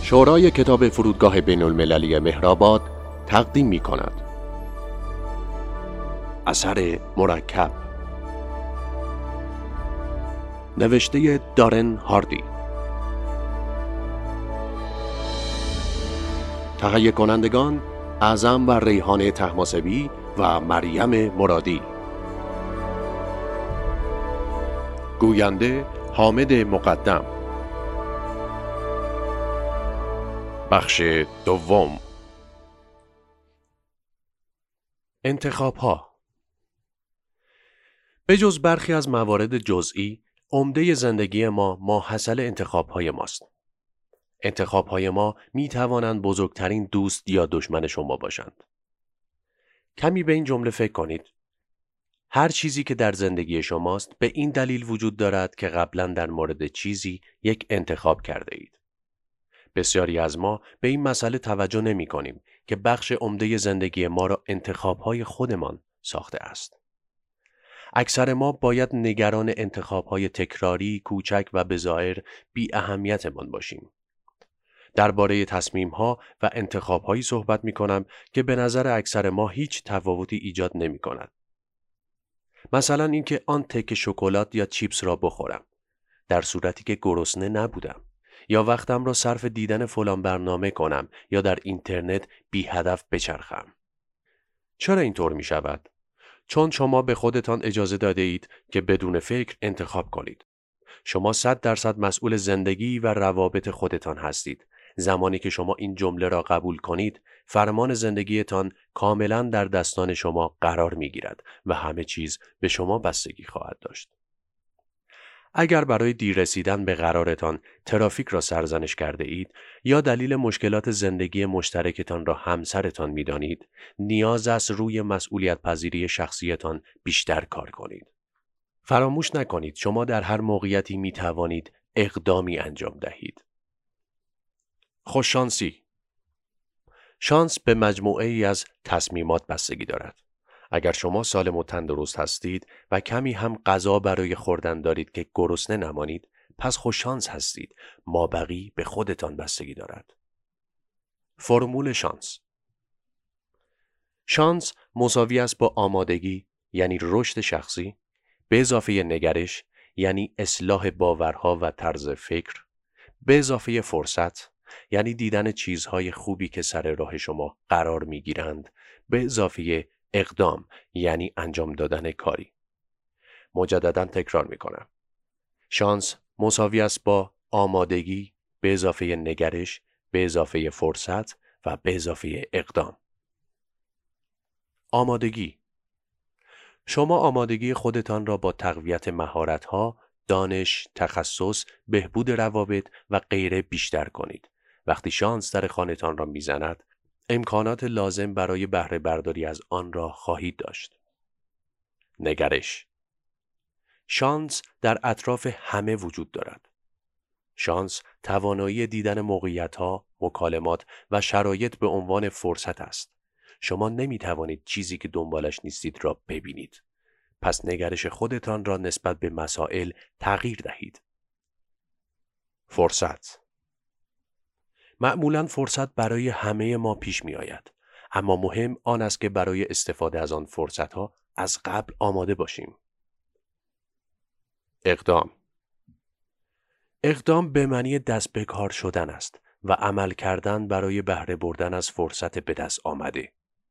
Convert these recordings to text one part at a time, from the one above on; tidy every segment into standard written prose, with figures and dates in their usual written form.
شورای کتاب فرودگاه بین المللی مهرآباد تقدیم می کند. اثر مرکب، نوشته دارن هاردی، تهیه کنندگان اعظم و ریحانه طهماسبی و مریم مرادی، گوینده حامد مقدم. بخش دوم، انتخاب‌ها. به جز برخی از موارد جزئی، عمده زندگی ما ماحصل انتخاب‌های ماست. انتخاب‌های ما می توانند بزرگترین دوست یا دشمن شما باشند. کمی به این جمله فکر کنید. هر چیزی که در زندگی شماست به این دلیل وجود دارد که قبلا در مورد چیزی یک انتخاب کرده اید. بسیاری از ما به این مسئله توجه نمی کنیم که بخش عمده زندگی ما را انتخاب‌های خودمان ساخته است. اکثر ما باید نگران انتخاب‌های تکراری، کوچک و بظاهر بی اهمیتمان باشیم. درباره تصمیم‌ها و انتخاب‌هایی صحبت می‌کنم که به نظر اکثر ما هیچ تفاوتی ایجاد نمی‌کند. مثلا اینکه آن تکه شکلات یا چیپس را بخورم در صورتی که گرسنه نبودم، یا وقتم را صرف دیدن فلان برنامه کنم یا در اینترنت بی هدف بچرخم. چرا اینطور می شود؟ چون شما به خودتان اجازه داده اید که بدون فکر انتخاب کنید. شما 100% مسئول زندگی و روابط خودتان هستید. زمانی که شما این جمله را قبول کنید، فرمان زندگیتان کاملا در دستان شما قرار می گیرد و همه چیز به شما بستگی خواهد داشت. اگر برای دیر رسیدن به قرارتان ترافیک را سرزنش کرده اید یا دلیل مشکلات زندگی مشترکتان را همسرتان می دانید، نیاز است روی مسئولیت پذیری شخصیتان بیشتر کار کنید. فراموش نکنید شما در هر موقعیتی می توانید اقدامی انجام دهید. خوششانسی. شانس به مجموعه ای از تصمیمات بستگی دارد. اگر شما سالم و تندرست هستید و کمی هم غذا برای خوردن دارید که گرسنه نمانید، پس خوششانس هستید. مابقی به خودتان بستگی دارد. فرمول شانس. شانس مساوی است با آمادگی، یعنی رشد شخصی، به اضافه نگرش، یعنی اصلاح باورها و طرز فکر، به اضافه فرصت، یعنی دیدن چیزهای خوبی که سر راه شما قرار می‌گیرند، به اضافه اقدام، یعنی انجام دادن کاری. مجدداً تکرار می‌کنم. شانس مساوی است با آمادگی به اضافه نگرش، به اضافه فرصت و به اضافه اقدام. آمادگی. شما آمادگی خودتان را با تقویت مهارت‌ها، دانش، تخصص، بهبود روابط و غیره بیشتر کنید. وقتی شانس در خانه‌تان را میزند، امکانات لازم برای بهره برداری از آن را خواهید داشت. نگرش. شانس در اطراف همه وجود دارد. شانس توانایی دیدن موقعیت‌ها، مکالمات و شرایط به عنوان فرصت است. شما نمی توانید چیزی که دنبالش نیستید را ببینید. پس نگرش خودتان را نسبت به مسائل تغییر دهید. فرصت. معمولاً فرصت برای همه ما پیش می آید. اما مهم آن است که برای استفاده از آن فرصت‌ها از قبل آماده باشیم. اقدام. اقدام به معنی دست به کار شدن است و عمل کردن برای بهره بردن از فرصت به دست آمده.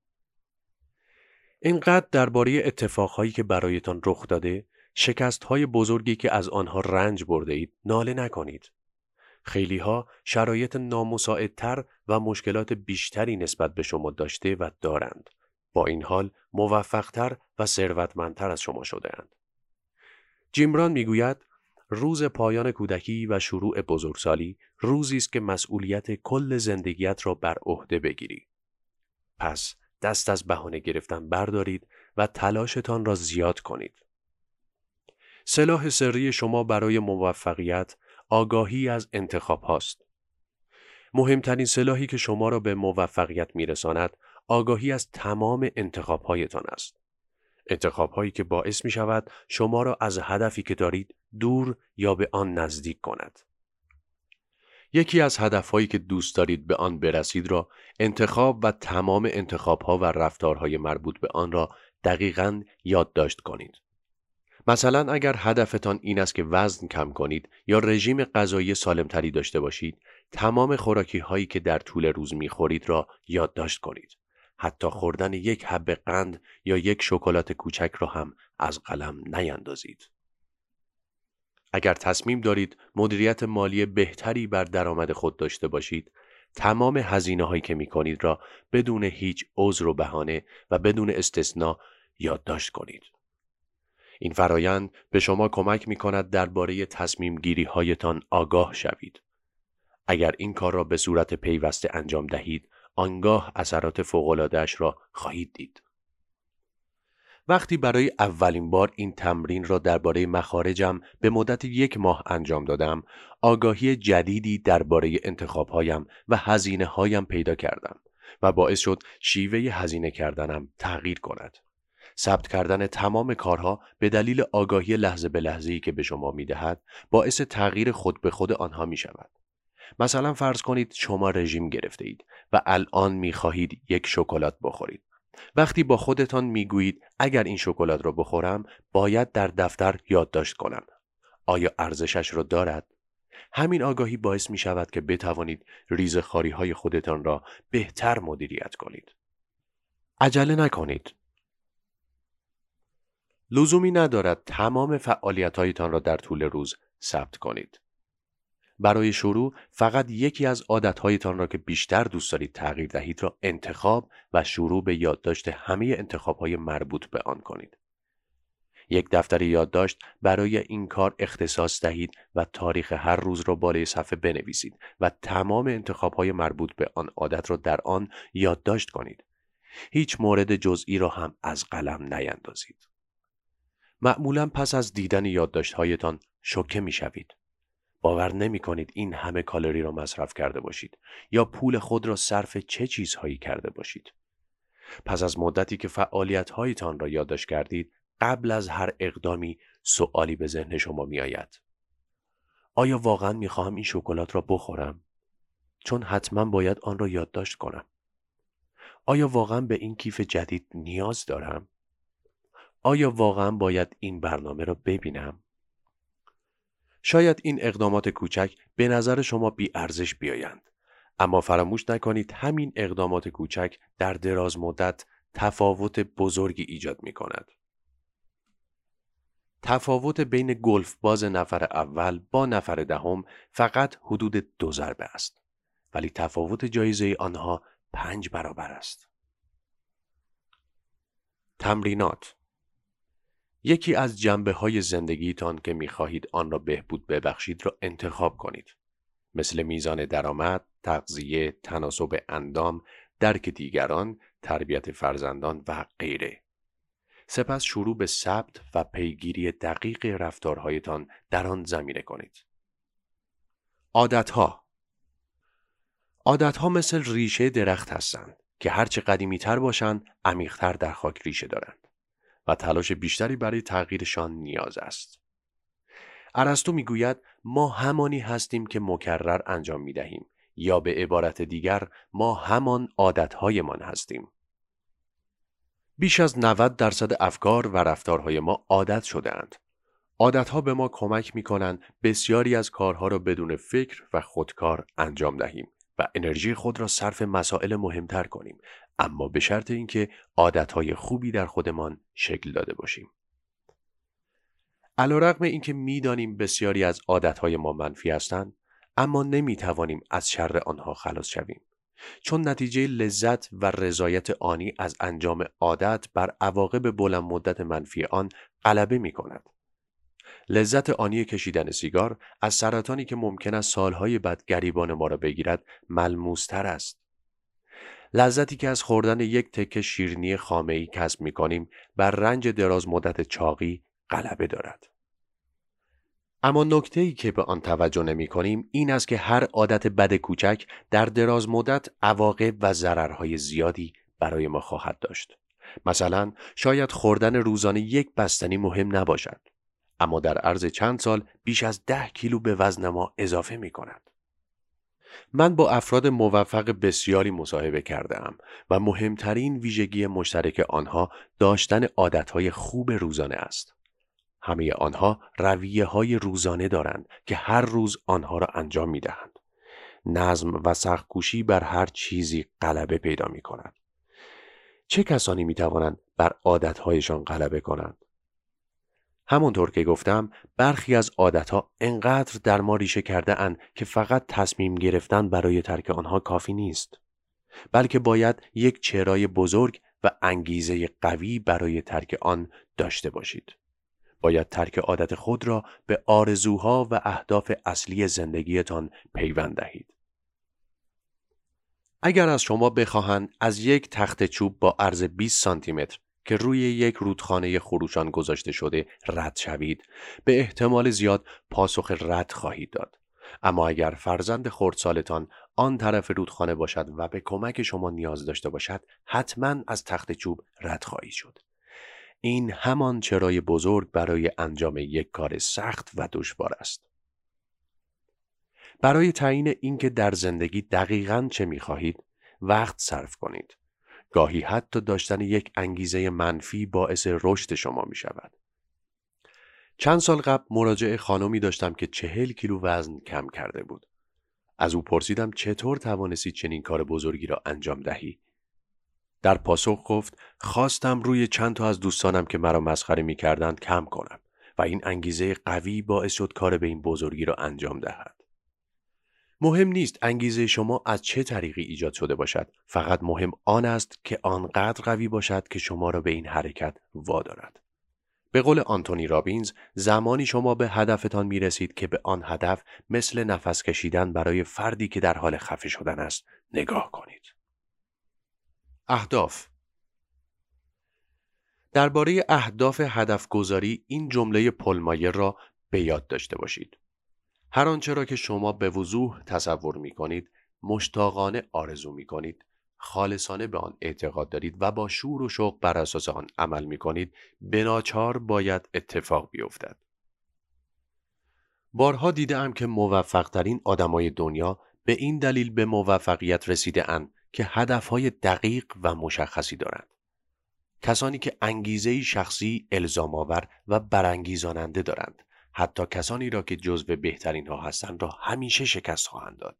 اینقدر درباره اتفاقهایی که برایتان رخ داده، شکست‌های بزرگی که از آنها رنج برده اید، ناله نکنید. خیلی‌ها شرایط نامساعدتر و مشکلات بیشتری نسبت به شما داشته و دارند. با این حال موفق‌تر و ثروتمندتر از شما شده‌اند. جیم ران می‌گوید روز پایان کودکی و شروع بزرگسالی روزی است که مسئولیت کل زندگیت را بر عهده بگیری. پس دست از بهانه گرفتن بردارید و تلاشتان را زیاد کنید. سلاح سری شما برای موفقیت آگاهی از انتخاب هاست. مهمترین سلاحی که شما را به موفقیت میرساند آگاهی از تمام انتخاب هایتان است. انتخاب هایی که باعث می شود شما را از هدفی که دارید دور یا به آن نزدیک کند. یکی از هدفهایی که دوست دارید به آن برسید را انتخاب و تمام انتخابها و رفتارهای مربوط به آن را دقیقاً یادداشت کنید. مثلا اگر هدفتان این است که وزن کم کنید یا رژیم غذایی سالمتری داشته باشید، تمام خوراکی هایی که در طول روز میخورید را یادداشت کنید. حتی خوردن یک حب قند یا یک شکلات کوچک را هم از قلم نیندازید. اگر تصمیم دارید مدیریت مالی بهتری بر درآمد خود داشته باشید، تمام هزینه هایی که میکنید را بدون هیچ عذر و بهانه و بدون استثناء یادداشت کنید. این فرایند به شما کمک می کند درباره تصمیم گیری هایتان آگاه شوید. اگر این کار را به صورت پیوسته انجام دهید، آنگاه اثرات فوق‌العاده‌اش را خواهید دید. وقتی برای اولین بار این تمرین را درباره مخارجم به مدت 1 ماه انجام دادم، آگاهی جدیدی درباره انتخاب‌هایم و هزینه‌هایم پیدا کردم و باعث شد شیوه هزینه کردنم تغییر کند. ثبت کردن تمام کارها به دلیل آگاهی لحظه به لحظه‌ای که به شما می‌دهد، باعث تغییر خود به خود آنها می‌شود. مثلا فرض کنید شما رژیم گرفته اید و الان می‌خواهید یک شکلات بخورید. وقتی با خودتان میگویید اگر این شکلات را بخورم باید در دفتر یادداشت کنم، آیا ارزشش را دارد؟ همین آگاهی باعث می شود که بتوانید ریزخواری‌های خودتان را بهتر مدیریت کنید. عجله نکنید. لزومی ندارد تمام فعالیت‌هایتان را در طول روز ثبت کنید. برای شروع فقط یکی از عادت‌هایتان را که بیشتر دوست دارید تغییر دهید را انتخاب و شروع به یادداشت همه انتخاب‌های مربوط به آن کنید. یک دفتر یادداشت برای این کار اختصاص دهید و تاریخ هر روز را بالای صفحه بنویسید و تمام انتخاب‌های مربوط به آن عادت را در آن یادداشت کنید. هیچ مورد جزئی را هم از قلم نیندازید. معمولاً پس از دیدن یادداشت‌هایتان شوکه می‌شوید. باور نمی کنید این همه کالری را مصرف کرده باشید یا پول خود را صرف چه چیزهایی کرده باشید. پس از مدتی که فعالیت‌هایتان را یادداشت کردید، قبل از هر اقدامی سوالی به ذهن شما می آید. آیا واقعاً می خواهم این شکلات را بخورم؟ چون حتما باید آن را یادداشت کنم. آیا واقعاً به این کیف جدید نیاز دارم؟ آیا واقعاً باید این برنامه را ببینم؟ شاید این اقدامات کوچک به نظر شما بی ارزش بیایند، اما فراموش نکنید همین اقدامات کوچک در دراز مدت تفاوت بزرگی ایجاد می کند. تفاوت بین گلف باز نفر اول با نفر دهم فقط حدود 2 ضربه است، ولی تفاوت جایزه آنها 5 برابر است. تمرینات: یکی از جنبه‌های زندگیتان که می‌خواهید آن را بهبود ببخشید را انتخاب کنید. مثل میزان درآمد، تغذیه، تناسب اندام، درک دیگران، تربیت فرزندان و غیره. سپس شروع به ثبت و پیگیری دقیق رفتارهایتان در آن زمینه کنید. عادت‌ها مثل ریشه درخت هستند که هرچه قدیمی‌تر باشند، عمیق‌تر در خاک ریشه دارند و تلاش بیشتری برای تغییرشان نیاز است. ارسطو میگوید ما همانی هستیم که مکرر انجام می‌دهیم، یا به عبارت دیگر ما همان عادت‌هایمان هستیم. بیش از 90% افکار و رفتارهای ما عادت شده‌اند. عادت‌ها به ما کمک می‌کنند بسیاری از کارها را بدون فکر و خودکار انجام دهیم و انرژی خود را صرف مسائل مهمتر کنیم، اما به شرط اینکه عادت‌های خوبی در خودمان شکل داده باشیم. علیرغم اینکه می‌دانیم بسیاری از عادت‌های ما منفی هستند، اما نمی‌توانیم از شر آنها خلاص شویم، چون نتیجه لذت و رضایت آنی از انجام عادت بر عواقب بلند مدت منفی آن غلبه می‌کند. لذت آنی کشیدن سیگار از سرطانی که ممکن است سالهای بعد گریبان ما را بگیرد ملموس‌تر است. لذتی که از خوردن یک تکه شیرینی خامه‌ای کسب می‌کنیم بر رنج دراز مدت چاقی غلبه دارد. اما نکته‌ای که به آن توجه نمی‌کنیم این است که هر عادت بد کوچک در دراز مدت عواقب و ضررهای زیادی برای ما خواهد داشت. مثلا شاید خوردن روزانه یک بستنی مهم نباشد، اما در عرض چند سال بیش از 10 کیلو به وزن ما اضافه می‌کند. من با افراد موفق بسیاری مصاحبه کرده‌ام و مهمترین ویژگی مشترک آنها داشتن عادتهای خوب روزانه است. همه آنها رویه‌های روزانه دارند که هر روز آنها را انجام می‌دهند. نظم و سخت‌کوشی بر هر چیزی غلبه پیدا می‌کند. چه کسانی می‌توانند بر عادت‌هایشان غلبه کنند؟ همونطور که گفتم، برخی از عادتها انقدر در ما ریشه کرده اند که فقط تصمیم گرفتن برای ترک آنها کافی نیست، بلکه باید یک چرای بزرگ و انگیزه قوی برای ترک آن داشته باشید. باید ترک عادت خود را به آرزوها و اهداف اصلی زندگیتان پیوند دهید. اگر از شما بخواهند از یک تخت چوب با عرض 20 سانتی متر که روی یک رودخانه خروشان گذاشته شده رد شوید، به احتمال زیاد پاسخ رد خواهید داد. اما اگر فرزند خردسالتان آن طرف رودخانه باشد و به کمک شما نیاز داشته باشد، حتما از تخت چوب رد خواهید شد. این همان چرای بزرگ برای انجام یک کار سخت و دشوار است. برای تعیین اینکه در زندگی دقیقاً چه می‌خواهید، وقت صرف کنید. گاهی حتی داشتن یک انگیزه منفی باعث رشد شما می شود. چند سال قبل مراجعه خانمی داشتم که 40 کیلو وزن کم کرده بود. از او پرسیدم چطور توانستی چنین کار بزرگی را انجام دهی؟ در پاسخ گفت خواستم روی چند تا از دوستانم که مرا مسخره می کردند کم کنم و این انگیزه قوی باعث شد کار به این بزرگی را انجام دهد. مهم نیست انگیزه شما از چه طریقی ایجاد شده باشد، فقط مهم آن است که آنقدر قوی باشد که شما را به این حرکت وادارد. به قول آنتونی رابینز، زمانی شما به هدفتان می رسید که به آن هدف مثل نفس کشیدن برای فردی که در حال خفه شدن است نگاه کنید. اهداف. درباره اهداف هدف گذاری این جمله پل را به یاد داشته باشید. هر آنچه را که شما به وضوح تصور می کنید، مشتاقانه آرزو می کنید، خالصانه به آن اعتقاد دارید و با شور و شوق بر اساس آن عمل می کنید، بناچار باید اتفاق بیفتد. بارها دیده‌ام که موفق‌ترین آدمای دنیا به این دلیل به موفقیت رسیده اند که هدفهای دقیق و مشخصی دارند. کسانی که انگیزه‌ای شخصی الزام‌آور و برانگیزاننده دارند، حتی کسانی را که جزو بهترین ها هستند را همیشه شکست خواهند داد.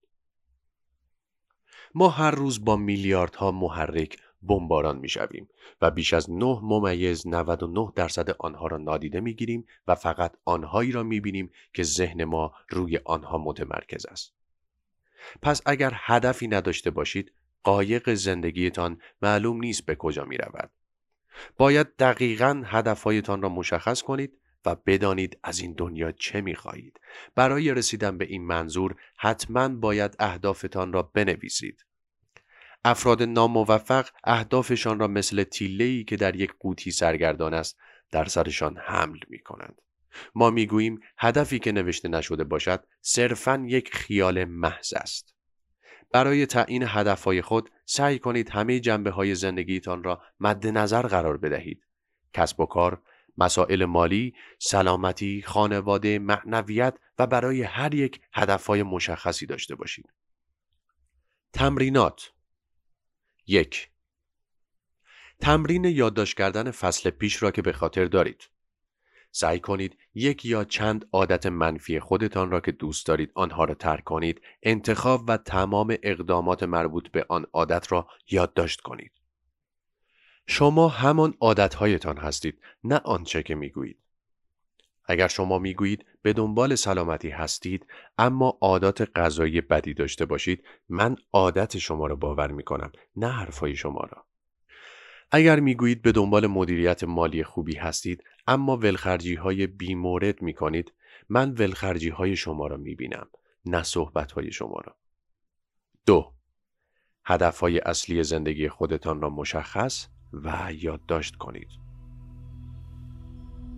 ما هر روز با میلیاردها محرک بمباران می‌شویم و بیش از 9.99% آنها را نادیده می‌گیریم و فقط آنهایی را می‌بینیم که ذهن ما روی آنها متمرکز است. پس اگر هدفی نداشته باشید، قایق زندگیتان معلوم نیست به کجا می‌رود. باید دقیقاً هدفهایتان را مشخص کنید و بدانید از این دنیا چه می‌خواهید. برای رسیدن به این منظور حتماً باید اهدافتان را بنویسید. افراد ناموفق اهدافشان را مثل تیله‌ای که در یک قوطی سرگردان است در سرشان حمل می‌کنند. ما می‌گوییم هدفی که نوشته نشده باشد صرفاً یک خیال محض است. برای تعیین هدفهای خود سعی کنید همه جنبه‌های زندگیتان را مد نظر قرار بدهید. کسب و کار، مسائل مالی، سلامتی، خانواده، معنویت و برای هر یک هدفهای مشخصی داشته باشید. تمرینات. 1. تمرین یادداشت کردن فصل پیش را که به خاطر دارید. سعی کنید یک یا چند عادت منفی خودتان را که دوست دارید آنها را ترک کنید، انتخاب و تمام اقدامات مربوط به آن عادت را یادداشت کنید. شما همان عادتهایتان هستید، نه آنچه که میگویید. اگر شما میگویید به دنبال سلامتی هستید اما عادات غذایی بدی داشته باشید، من عادت شما را باور میکنم، نه حرفای شما را. اگر میگویید به دنبال مدیریت مالی خوبی هستید اما ولخرجی‌های بی‌مورد میکنید، من ولخرجی‌های شما را میبینم، نه صحبت‌های شما را. 2. هدف‌های اصلی زندگی خودتان را مشخص و یادداشت کنید.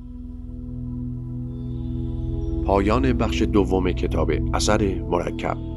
پایان بخش دوم کتاب اثر مرکب.